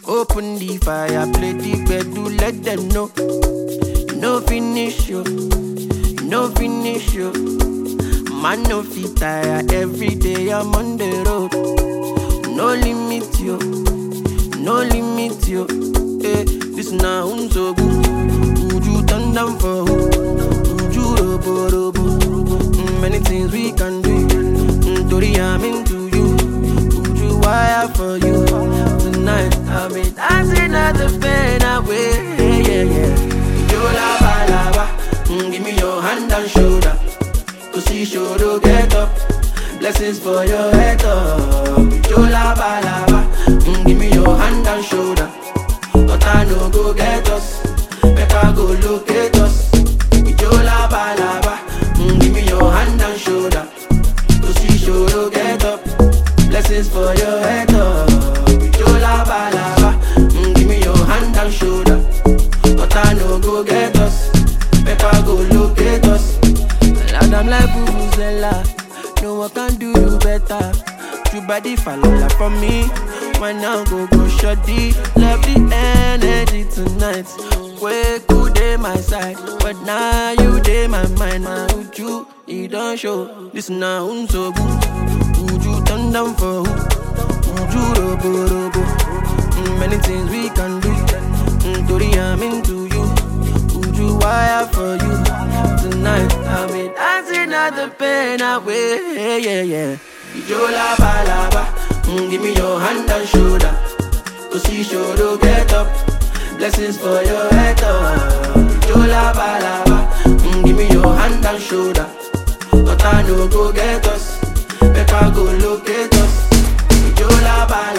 Open the fire, play the bed, do let them know. You no finish you, you no finish you. Man no fit tire, every day I'm on the road. No limit you, no limit you. Eh, this now so good. Would you turn down for who? Would you robo robo? Many things we can do. Tori, I'm into you. Would you wire for you? Tonight I'll be dancing at the pen away. Yeah, yeah. You lava lava. Give me your hand and shoulder. To see shoulder get up. Blessings for your head up. You lava lava. Give me your hand and shoulder. But I no go get us. Make I go locate us. You lava lava. Give me your hand and shoulder. To see shoulder get up. Blessings for your head up. You lava lava. Give me your hand and shoulder. But I no go get us. Make I go locate us. And I'm like Vuvuzela. No one can do you better. True body fall from me. Why now go shorty. Love the energy tonight. Wake good day my side. But now you day my mind. My uju, you don't show. Listen now, so good. Would you turn down for who? Would you robo robo? Many things we can do. Tori, I'm into you. Would you wire for you? Tonight I'll be dancing at the pen away. Yeah, yeah. You lava lava. Give me your hand and shoulder. To see shoulder get up. Blessings for your head up. You lava lava. Give me your hand and shoulder. But I no go get us. Make I go locate us. You lava